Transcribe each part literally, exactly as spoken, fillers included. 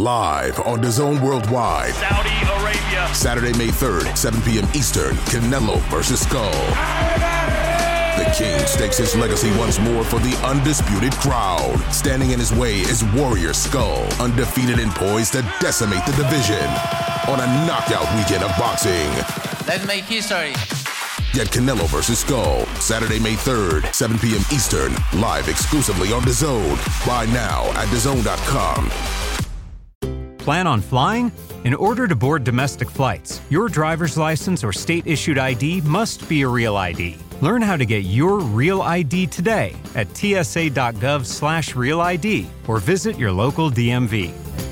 live on DAZN Worldwide. Saudi Arabia. Saturday, May third, seven p.m. Eastern, Canelo versus Skull. The King stakes his legacy once more for the undisputed crowd. Standing in his way is Warrior Skull, undefeated and poised to decimate the division on a knockout weekend of boxing. Let's make history. Get Canelo versus Skull, Saturday, May third, seven p.m. Eastern, live exclusively on DAZN. Buy now at D A Z N dot com. Plan on flying? In order to board domestic flights, your driver's license or state-issued I D must be a real I D. Learn how to get your real I D today at T S A dot gov slash real I D or visit your local D M V.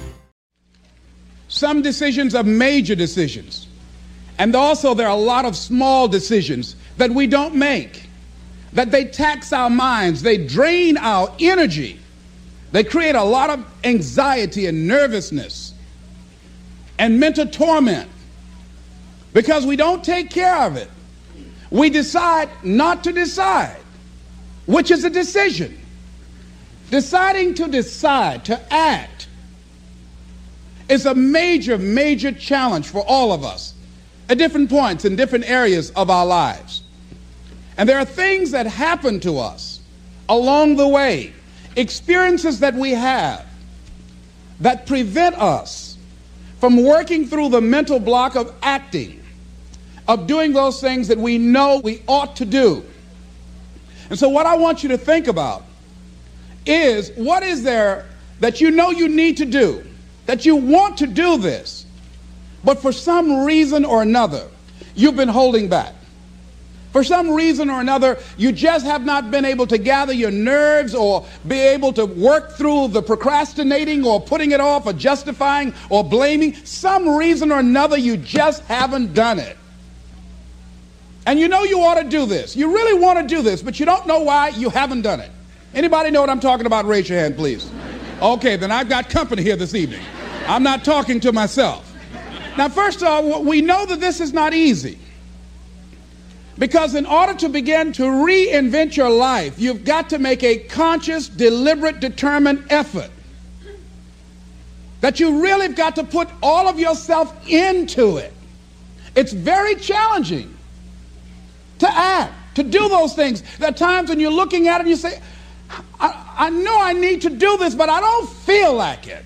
Some decisions are major decisions. And also there are a lot of small decisions that we don't make, that they tax our minds, they drain our energy, they create a lot of anxiety and nervousness and mental torment because we don't take care of it. We decide not to decide, which is a decision. Deciding to decide, to act, is a major, major challenge for all of us at different points in different areas of our lives. And there are things that happen to us along the way, experiences that we have that prevent us from working through the mental block of acting, of doing those things that we know we ought to do. And so what I want you to think about is, what is there that you know you need to do, that you want to do this, but for some reason or another, you've been holding back. For some reason or another, you just have not been able to gather your nerves or be able to work through the procrastinating or putting it off or justifying or blaming. Some reason or another, you just haven't done it. And you know you ought to do this. You really want to do this, but you don't know why you haven't done it. Anybody know what I'm talking about? Raise your hand, please. Okay, then I've got company here this evening. I'm not talking to myself. Now, first of all, we know that this is not easy. Because in order to begin to reinvent your life, you've got to make a conscious, deliberate, determined effort. That you really have got to put all of yourself into it. It's very challenging to act, to do those things. There are times when you're looking at it and you say, I, I know I need to do this, but I don't feel like it.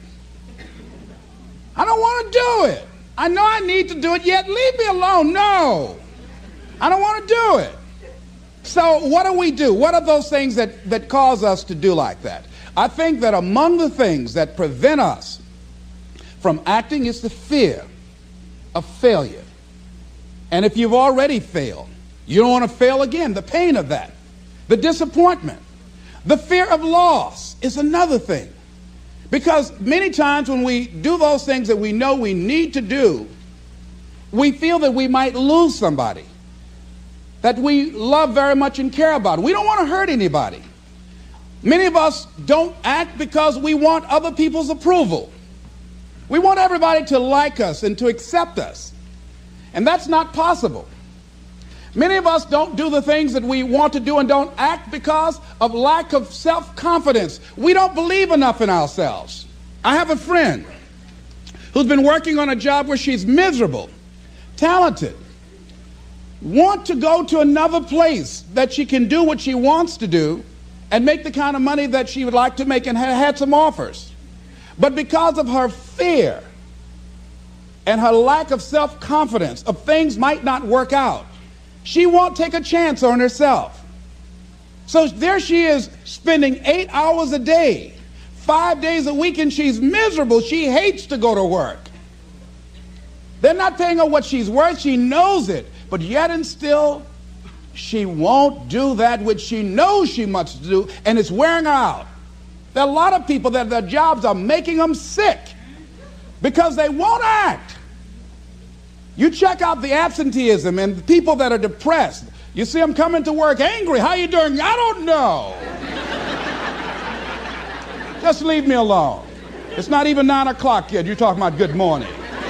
I don't want to do it. I know I need to do it, yet leave me alone. No, I don't want to do it. So what do we do? What are those things that, that cause us to do like that? I think that among the things that prevent us from acting is the fear of failure. And if you've already failed, you don't want to fail again. The pain of that, the disappointment, the fear of loss is another thing. Because many times when we do those things that we know we need to do, we feel that we might lose somebody that we love very much and care about. We don't want to hurt anybody. Many of us don't act because we want other people's approval. We want everybody to like us and to accept us. And that's not possible. Many of us don't do the things that we want to do and don't act because of lack of self-confidence. We don't believe enough in ourselves. I have a friend who's been working on a job where she's miserable, talented, want to go to another place that she can do what she wants to do and make the kind of money that she would like to make, and ha- had some offers. But because of her fear and her lack of self-confidence of things might not work out, she won't take a chance on herself. So there she is, spending eight hours a day, five days a week, and she's miserable. She hates to go to work. They're not paying her what she's worth. She knows it. But yet and still, she won't do that which she knows she must do, and it's wearing her out. There are a lot of people that their jobs are making them sick because they won't act. You check out the absenteeism and the people that are depressed. You see them coming to work angry. How you doing? I don't know. Just leave me alone. It's not even nine o'clock yet. You're talking about good morning.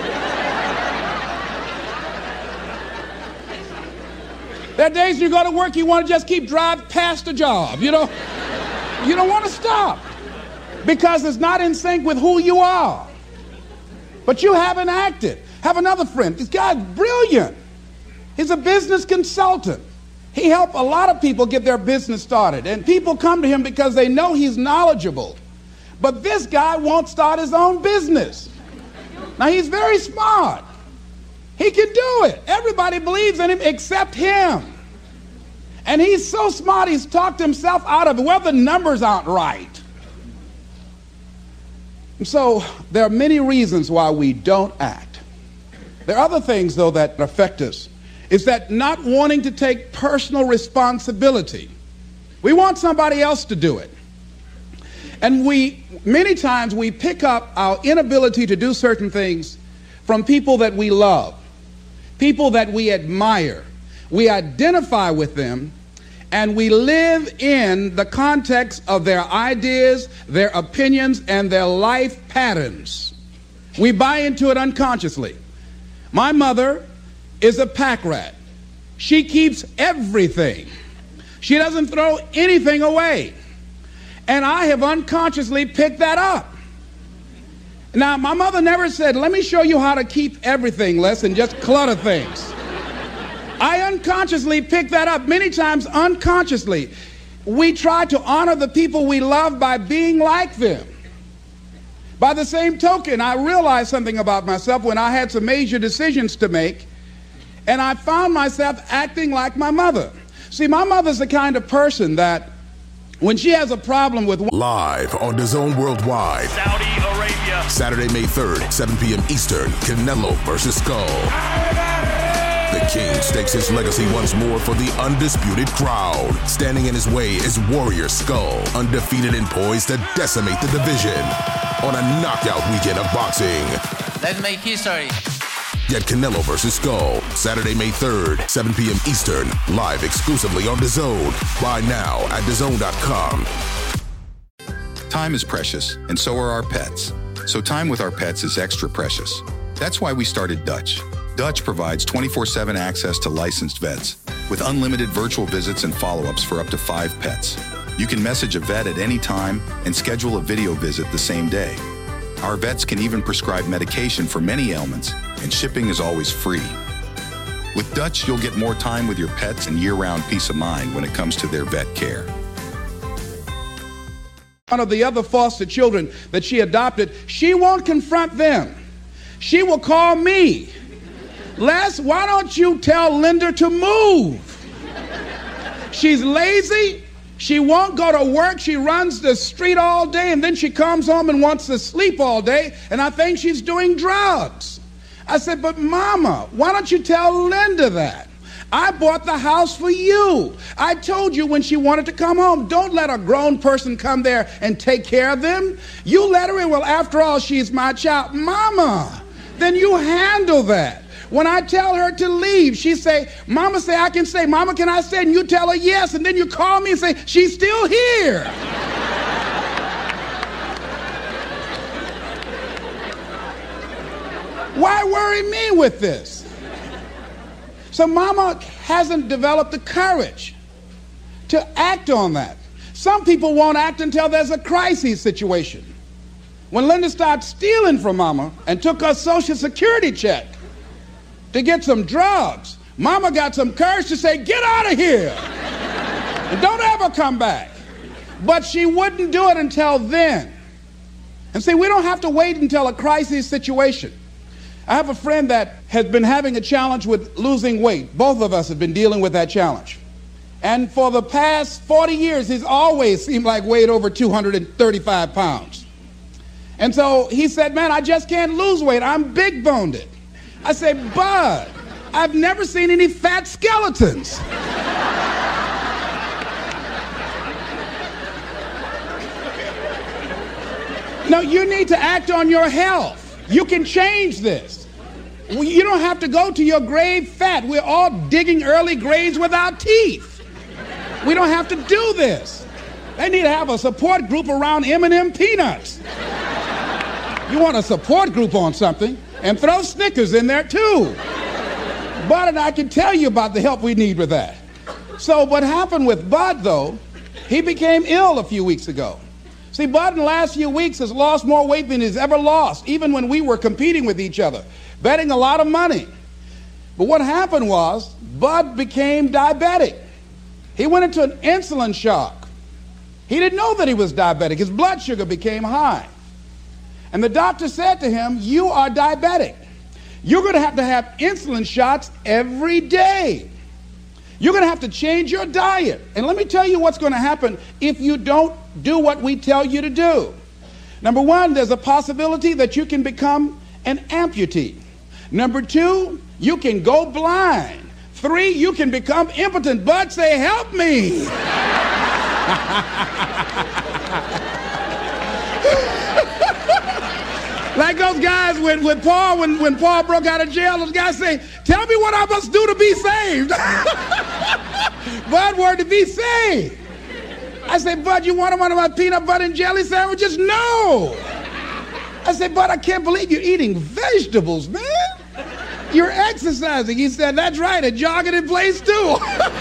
There are days you go to work, you want to just keep driving past the job. You know, you don't want to stop because it's not in sync with who you are. But you haven't acted. Have another friend. This guy's brilliant. He's a business consultant. He helped a lot of people get their business started. And people come to him because they know he's knowledgeable. But this guy won't start his own business. Now, he's very smart. He can do it. Everybody believes in him except him. And he's so smart, he's talked himself out of it. Well, the numbers aren't right. And so there are many reasons why we don't act. There are other things, though, that affect us. Is that not wanting to take personal responsibility. We want somebody else to do it. And we, many times we pick up our inability to do certain things from people that we love, people that we admire. We identify with them, and we live in the context of their ideas, their opinions, and their life patterns. We buy into it unconsciously. My mother is a pack rat. She keeps everything. She doesn't throw anything away. And I have unconsciously picked that up. Now, my mother never said, let me show you how to keep everything less and just clutter things. I unconsciously picked that up, many times unconsciously. We try to honor the people we love by being like them. By the same token, I realized something about myself when I had some major decisions to make, and I found myself acting like my mother. See, my mother's the kind of person that when she has a problem with... Live on DAZN Worldwide. Saudi Arabia. Saturday, May third, seven p.m. Eastern. Canelo versus Skull. The King stakes his legacy once more for the undisputed crowd. Standing in his way is Warrior Skull, undefeated and poised to decimate the division on a knockout weekend of boxing. Let's make history. Get Canelo versus Skull, Saturday, May third, seven p.m. Eastern, live exclusively on DAZN. Buy now at D A Z N dot com. Time is precious, and so are our pets. So time with our pets is extra precious. That's why we started Dutch. Dutch provides twenty-four seven access to licensed vets, with unlimited virtual visits and follow-ups for up to five pets. You can message a vet at any time and schedule a video visit the same day. Our vets can even prescribe medication for many ailments, and shipping is always free. With Dutch, you'll get more time with your pets and year-round peace of mind when it comes to their vet care. One of the other foster children that she adopted, she won't confront them. She will call me. Les, why don't you tell Linda to move? She's lazy. She won't go to work. She runs the street all day, and then she comes home and wants to sleep all day, and I think she's doing drugs. I said, but Mama, why don't you tell Linda that? I bought the house for you. I told you when she wanted to come home, don't let a grown person come there and take care of them. You let her in. Well, after all, she's my child. Mama, then you handle that. When I tell her to leave, she say, Mama say I can stay. Mama, can I stay? And you tell her yes, and then you call me and say, she's still here. Why worry me with this? So Mama hasn't developed the courage to act on that. Some people won't act until there's a crisis situation. When Linda started stealing from Mama and took her Social Security check to get some drugs, Mama got some courage to say, get out of here and don't ever come back. But she wouldn't do it until then. And see, we don't have to wait until a crisis situation. I have a friend that has been having a challenge with losing weight. Both of us have been dealing with that challenge. And for the past forty years, he's always seemed like weighed over two hundred thirty-five pounds. And so he said, man, I just can't lose weight. I'm big-boned. I say, Bud, I've never seen any fat skeletons. No, you need to act on your health. You can change this. You don't have to go to your grave fat. We're all digging early graves with our teeth. We don't have to do this. They need to have a support group around M and M peanuts. You want a support group on something, and throw Snickers in there too. Bud and I can tell you about the help we need with that. So what happened with Bud, though, he became ill a few weeks ago. See, Bud in the last few weeks has lost more weight than he's ever lost, even when we were competing with each other, betting a lot of money. But what happened was, Bud became diabetic. He went into an insulin shock. He didn't know that he was diabetic. His blood sugar became high. And the doctor said to him, you are diabetic. You're going to have to have insulin shots every day. You're going to have to change your diet. And let me tell you what's going to happen if you don't do what we tell you to do. Number one, there's a possibility that you can become an amputee. Number two, you can go blind. Three, you can become impotent. Bud, say, help me. Like those guys with, with Paul, when, when Paul broke out of jail, those guys say, tell me what I must do to be saved. Bud wanted to be saved. I said, Bud, you want one of my peanut butter and jelly sandwiches? No. I said, Bud, I can't believe you're eating vegetables, man. You're exercising. He said, that's right, and jogging in place too.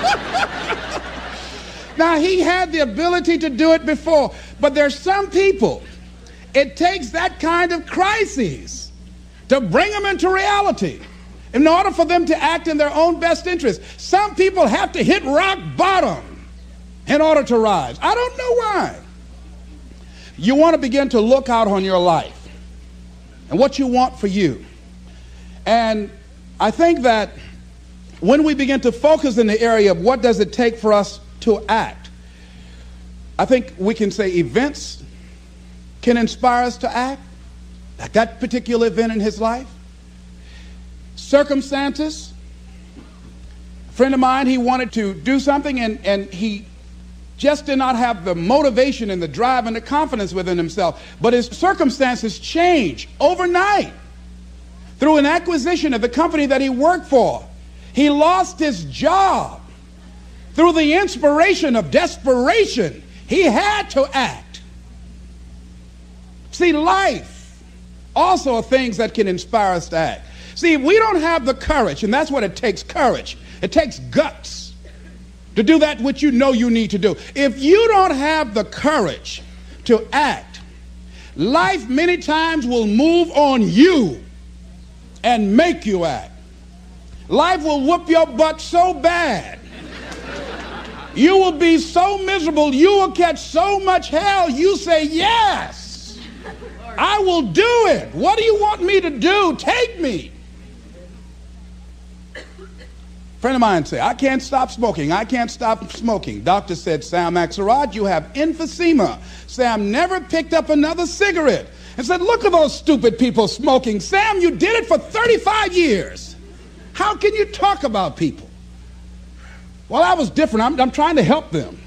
Now, he had the ability to do it before, but there's some people, it takes that kind of crisis to bring them into reality in order for them to act in their own best interest. Some people have to hit rock bottom in order to rise. I don't know why. You want to begin to look out on your life and what you want for you. And I think that when we begin to focus in the area of what does it take for us to act, I think we can say events can inspire us to act, like that particular event in his life. Circumstances. A friend of mine, he wanted to do something and, and he just did not have the motivation and the drive and the confidence within himself. But his circumstances changed overnight through an acquisition of the company that he worked for. He lost his job through the inspiration of desperation. He had to act. See, life also are things that can inspire us to act. See, if we don't have the courage, and that's what it takes, courage. It takes guts to do that which you know you need to do. If you don't have the courage to act, life many times will move on you and make you act. Life will whoop your butt so bad. You will be so miserable, you will catch so much hell, you say, yes, I will do it. What do you want me to do? Take me. A friend of mine said, I can't stop smoking. I can't stop smoking. Doctor said, Sam Axelrod, you have emphysema. Sam never picked up another cigarette and said, look at those stupid people smoking. Sam, you did it for thirty-five years. How can you talk about people? Well, I was different. I'm, I'm trying to help them.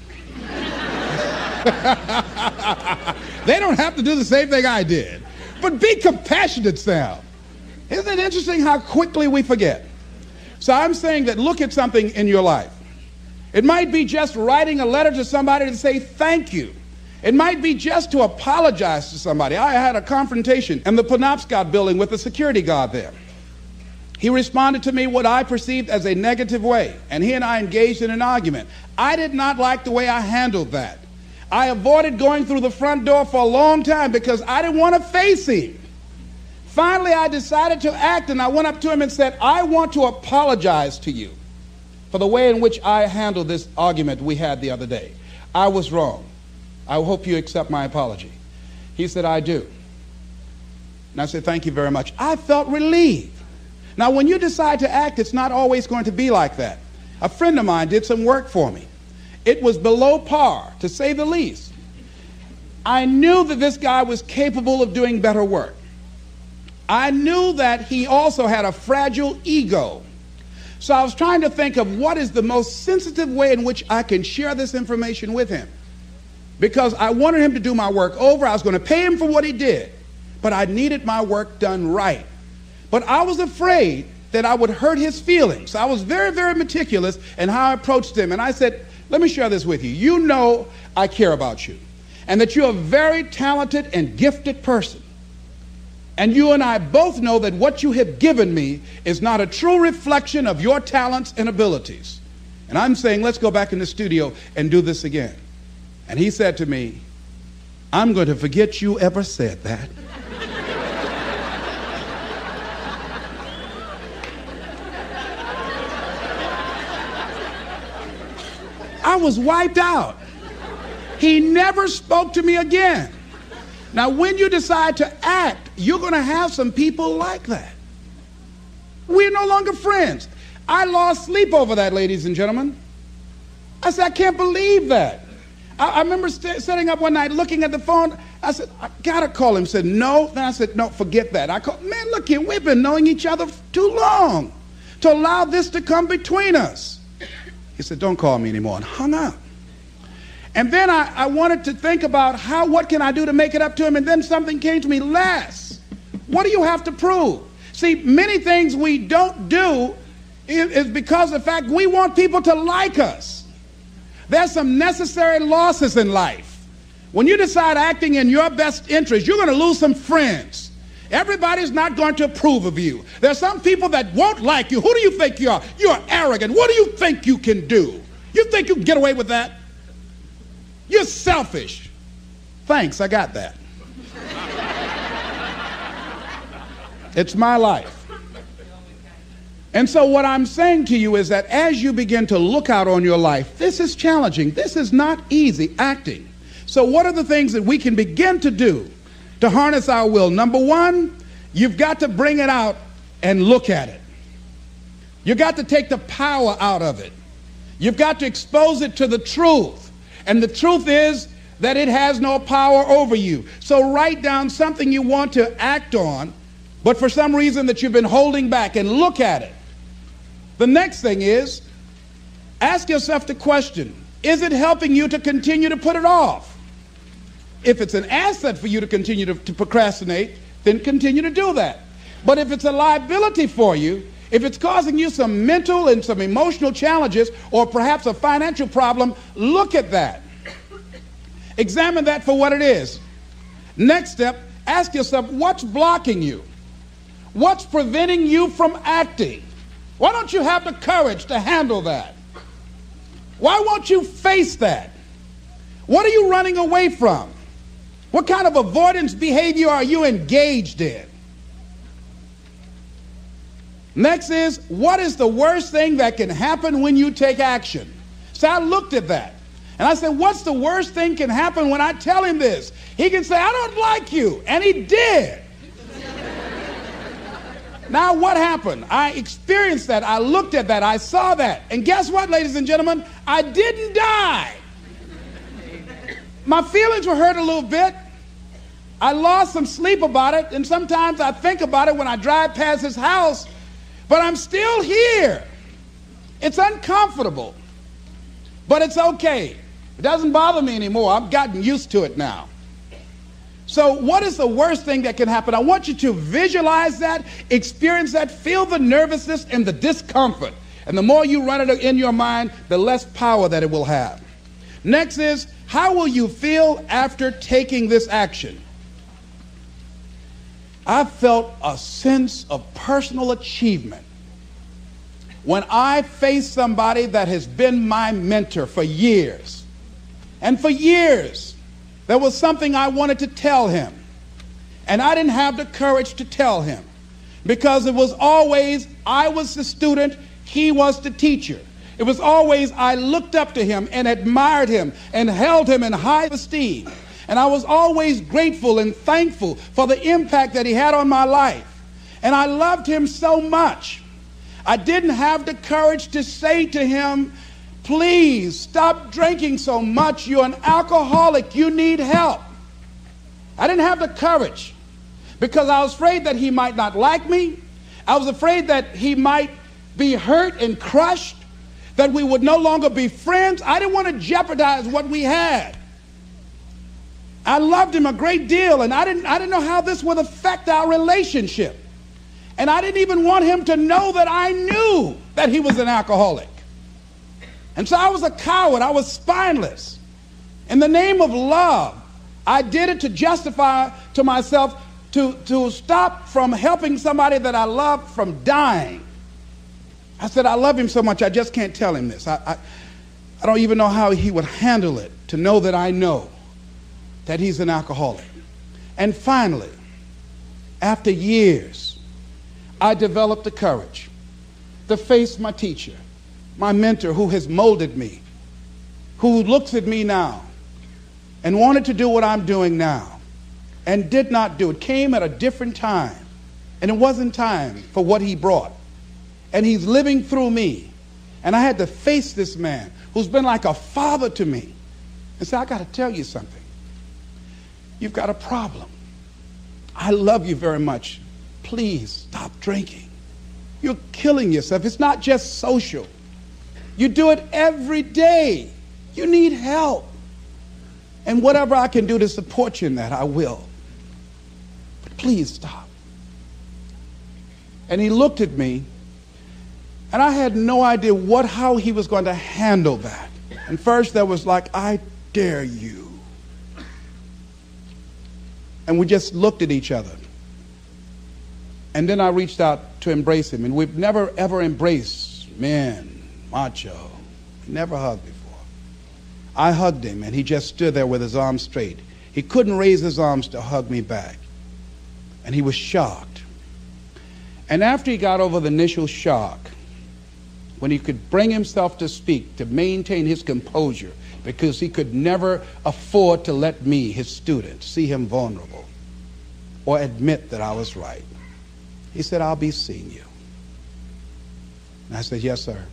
They don't have to do the same thing I did. But be compassionate, Sam. Isn't it interesting how quickly we forget? So I'm saying that look at something in your life. It might be just writing a letter to somebody to say thank you. It might be just to apologize to somebody. I had a confrontation in the Penobscot building with a security guard there. He responded to me what I perceived as a negative way, and he and I engaged in an argument. I did not like the way I handled that. I avoided going through the front door for a long time because I didn't want to face him. Finally, I decided to act, and I went up to him and said, I want to apologize to you for the way in which I handled this argument we had the other day. I was wrong. I hope you accept my apology. He said, I do. And I said, thank you very much. I felt relieved. Now, when you decide to act, it's not always going to be like that. A friend of mine did some work for me. It was below par, to say the least. I knew that this guy was capable of doing better work. I knew that he also had a fragile ego. So I was trying to think of what is the most sensitive way in which I can share this information with him. Because I wanted him to do my work over. I was going to pay him for what he did. But I needed my work done right. But I was afraid that I would hurt his feelings. So I was very, very meticulous in how I approached him. And I said, let me share this with you. You know I care about you. And that you're a very talented and gifted person. And you and I both know that what you have given me is not a true reflection of your talents and abilities. And I'm saying, let's go back in the studio and do this again. And he said to me, I'm going to forget you ever said that. I was wiped out. He never spoke to me again. Now, when you decide to act, you're going to have some people like that. We're no longer friends. I lost sleep over that, ladies and gentlemen. I said, I can't believe that. I, I remember st- sitting up one night looking at the phone. I said, I got to call him. He said, no. Then I said, no, forget that. I called, man, look here, we've been knowing each other too long to allow this to come between us. He said, don't call me anymore, and hung up. And then I, I wanted to think about how, what can I do to make it up to him? And then something came to me, Les, what do you have to prove? See, many things we don't do is, is because of the fact we want people to like us. There's some necessary losses in life. When you decide acting in your best interest, you're going to lose some friends. Everybody's not going to approve of you. There's some people that won't like you. Who do you think you are? You're arrogant. What do you think you can do? You think you can get away with that? You're selfish. Thanks, I got that. It's my life. And so what I'm saying to you is that as you begin to look out on your life, this is challenging. This is not easy acting. So what are the things that we can begin to do to harness our will? Number one, you've got to bring it out and look at it. You've got to take the power out of it. You've got to expose it to the truth. And the truth is that it has no power over you. So write down something you want to act on, but for some reason that you've been holding back, and look at it. The next thing is, ask yourself the question, is it helping you to continue to put it off? If it's an asset for you to continue to, to procrastinate, then continue to do that. But if it's a liability for you, if it's causing you some mental and some emotional challenges, or perhaps a financial problem, look at that. Examine that for what it is. Next step, ask yourself, what's blocking you? What's preventing you from acting? Why don't you have the courage to handle that? Why won't you face that? What are you running away from? What kind of avoidance behavior are you engaged in? Next is, what is the worst thing that can happen when you take action? So I looked at that. And I said, what's the worst thing can happen when I tell him this? He can say, I don't like you. And he did. Now what happened? I experienced that. I looked at that. I saw that. And guess what, ladies and gentlemen? I didn't die. My feelings were hurt a little bit. I lost some sleep about it. And sometimes I think about it when I drive past his house. But I'm still here. It's uncomfortable. But it's okay. It doesn't bother me anymore. I've gotten used to it now. So what is the worst thing that can happen? I want you to visualize that, experience that, feel the nervousness and the discomfort. And the more you run it in your mind, the less power that it will have. Next is, how will you feel after taking this action? I felt a sense of personal achievement when I faced somebody that has been my mentor for years. And for years, there was something I wanted to tell him. And I didn't have the courage to tell him because it was always, I was the student, he was the teacher. It was always, I looked up to him and admired him and held him in high esteem. And I was always grateful and thankful for the impact that he had on my life. And I loved him so much. I didn't have the courage to say to him, please stop drinking so much. You're an alcoholic. You need help. I didn't have the courage because I was afraid that he might not like me. I was afraid that he might be hurt and crushed, that we would no longer be friends. I didn't want to jeopardize what we had. I loved him a great deal, and I didn't, I didn't know how this would affect our relationship. And I didn't even want him to know that I knew that he was an alcoholic. And so I was a coward. I was spineless. In the name of love, I did it to justify to myself to, to stop from helping somebody that I loved from dying. I said, I love him so much, I just can't tell him this. I, I, I don't even know how he would handle it, to know that I know that he's an alcoholic. And finally, after years, I developed the courage to face my teacher, my mentor who has molded me, who looks at me now and wanted to do what I'm doing now and did not do it, came at a different time, and it wasn't time for what he brought. And he's living through me. And I had to face this man who's been like a father to me and say, I got to tell you something. You've got a problem. I love you very much. Please stop drinking. You're killing yourself. It's not just social. You do it every day. You need help. And whatever I can do to support you in that, I will. But please stop. And he looked at me, and I had no idea what, how he was going to handle that. And first there was like, I dare you. And we just looked at each other. And then I reached out to embrace him. And we've never, ever embraced men, macho. Never hugged before. I hugged him, and he just stood there with his arms straight. He couldn't raise his arms to hug me back. And he was shocked. And after he got over the initial shock, when he could bring himself to speak, to maintain his composure, because he could never afford to let me, his student, see him vulnerable or admit that I was right. He said, I'll be seeing you. And I said, yes, sir.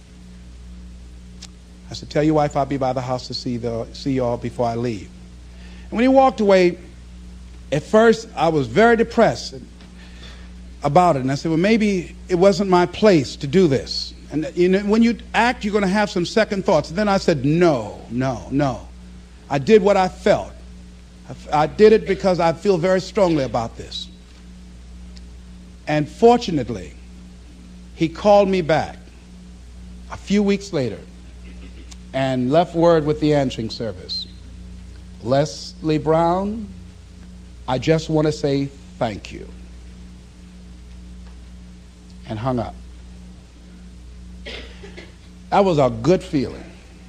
I said, tell your wife I'll be by the house to see the see y'all before I leave. And when he walked away, at first I was very depressed about it. And I said, well, maybe it wasn't my place to do this. And you know, when you act, you're going to have some second thoughts. And then I said, no, no, no. I did what I felt. I, I did it because I feel very strongly about this. And fortunately, he called me back a few weeks later and left word with the answering service. Leslie Brown, I just want to say thank you. And hung up. That was a good feeling.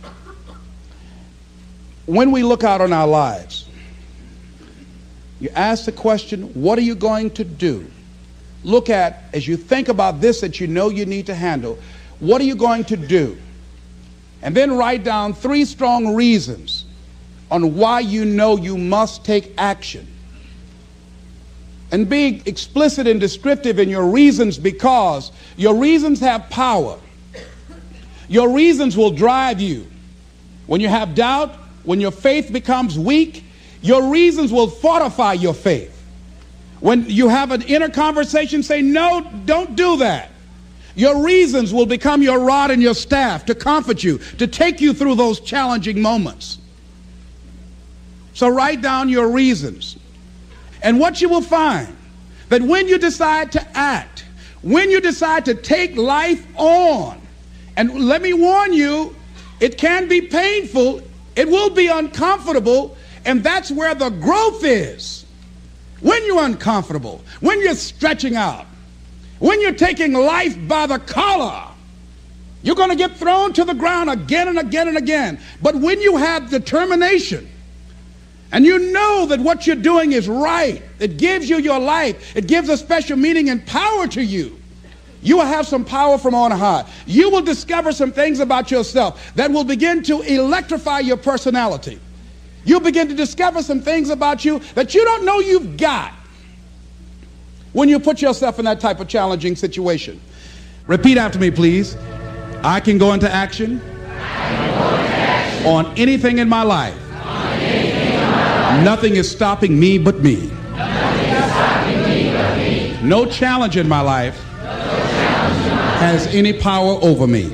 When we look out on our lives, you ask the question, what are you going to do? Look at, as you think about this that you know you need to handle, what are you going to do? And then write down three strong reasons on why you know you must take action. And be explicit and descriptive in your reasons, because your reasons have power. Your reasons will drive you. When you have doubt, when your faith becomes weak, your reasons will fortify your faith. When you have an inner conversation, say, no, don't do that. Your reasons will become your rod and your staff to comfort you, to take you through those challenging moments. So write down your reasons. And what you will find, that when you decide to act, when you decide to take life on, and let me warn you, it can be painful, it will be uncomfortable, and that's where the growth is. When you're uncomfortable, when you're stretching out, when you're taking life by the collar, you're going to get thrown to the ground again and again and again. But when you have determination, and you know that what you're doing is right, it gives you your life, it gives a special meaning and power to you, you will have some power from on high. You will discover some things about yourself that will begin to electrify your personality. You'll begin to discover some things about you that you don't know you've got when you put yourself in that type of challenging situation. Repeat after me, please. I can go into action, I can go into action. On anything in my life. On anything in my life. Nothing is stopping me but me. Nothing is stopping me but me. No challenge in my life has any power over me.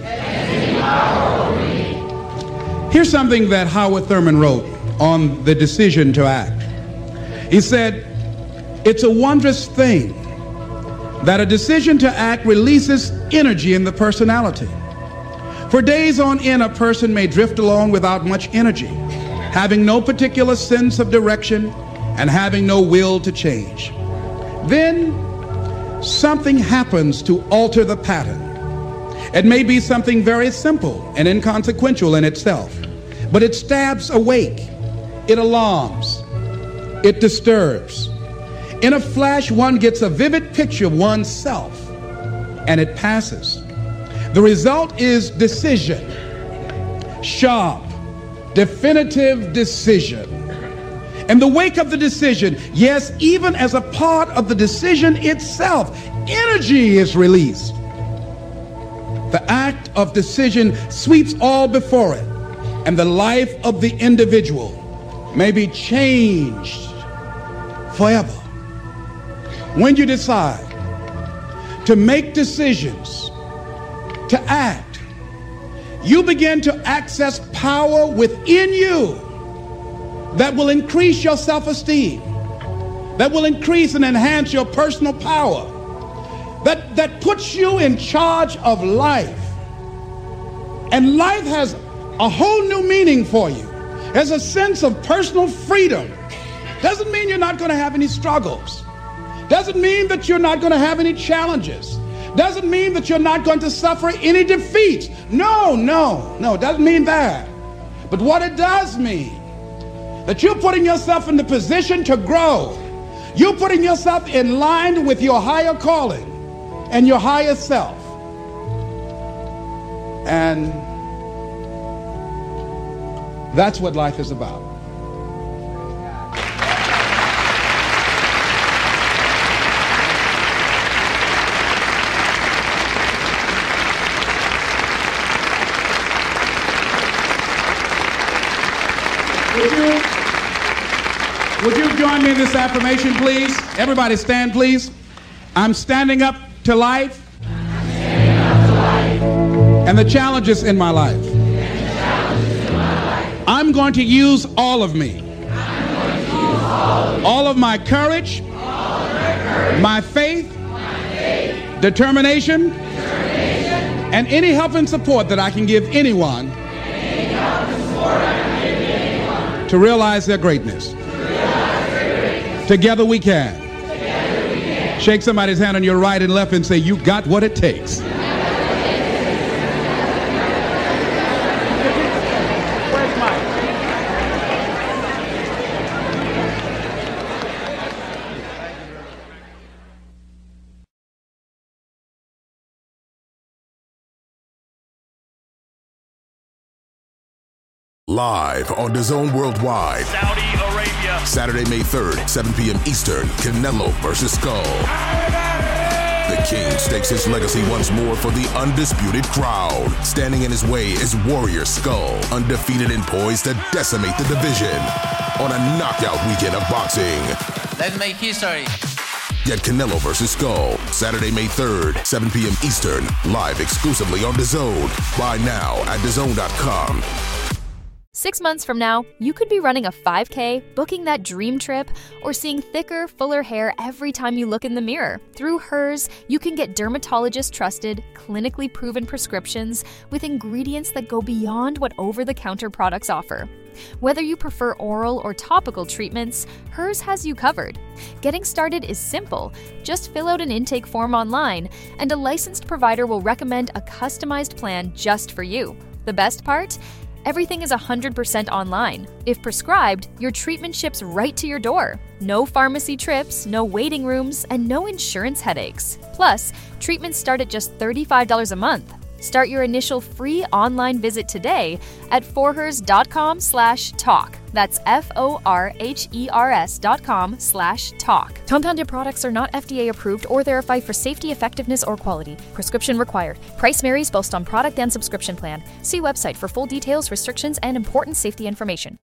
Here's something that Howard Thurman wrote on the decision to act. He said, it's a wondrous thing that a decision to act releases energy in the personality. For days on end, a person may drift along without much energy, having no particular sense of direction and having no will to change. Then something happens to alter the pattern. It may be something very simple and inconsequential in itself, but it stabs awake it alarms, it disturbs. In a flash, one gets a vivid picture of oneself, and it passes. The result is decision, sharp, definitive decision. In the wake of the decision, yes, even as a part of the decision itself, energy is released. The act of decision sweeps all before it, and the life of the individual may be changed forever. When you decide to make decisions, to act, you begin to access power within you that will increase your self-esteem, that will increase and enhance your personal power, that, that puts you in charge of life. And life has a whole new meaning for you. There's a sense of personal freedom. Doesn't mean you're not going to have any struggles. Doesn't mean that you're not going to have any challenges. Doesn't mean that you're not going to suffer any defeats. No, no, no, it doesn't mean that. But what it does mean, that you're putting yourself in the position to grow. You're putting yourself in line with your higher calling and your higher self. And that's what life is about. Would you, would you join me in this affirmation, please? Everybody stand, please. I'm standing up to life, I'm standing up to life. And the challenges in my life. I'm going to use all of me. All of, all of my courage, all of my, courage my, faith, my faith, determination, determination, and any help and support that I can give anyone, any help and support I can give anyone to realize their greatness. To realize their greatness. Together we can. Together we can. Shake somebody's hand on your right and left and say, you got what it takes. Live on DAZN Worldwide. Saudi Arabia. Saturday, May third, seven p.m. Eastern. Canelo versus Skull. The King stakes his legacy once more for the undisputed crowd. Standing in his way is Warrior Skull, undefeated and poised to decimate the division on a knockout weekend of boxing. Let's make history. Get Canelo versus Skull, Saturday, May third, seven p.m. Eastern. Live exclusively on DAZN. Buy now at D A Z N dot com. Six months from now, you could be running a five K, booking that dream trip, or seeing thicker, fuller hair every time you look in the mirror. Through Hers, you can get dermatologist-trusted, clinically proven prescriptions with ingredients that go beyond what over-the-counter products offer. Whether you prefer oral or topical treatments, Hers has you covered. Getting started is simple. Just fill out an intake form online, and a licensed provider will recommend a customized plan just for you. The best part? Everything is one hundred percent online. If prescribed, your treatment ships right to your door. No pharmacy trips, no waiting rooms, and no insurance headaches. Plus, treatments start at just thirty-five dollars a month. Start your initial free online visit today at forhers dot com slash talk. That's F O R H E R S dot com slash talk. Compounded products are not F D A approved or verified for safety, effectiveness, or quality. Prescription required. Price varies based on product and subscription plan. See website for full details, restrictions, and important safety information.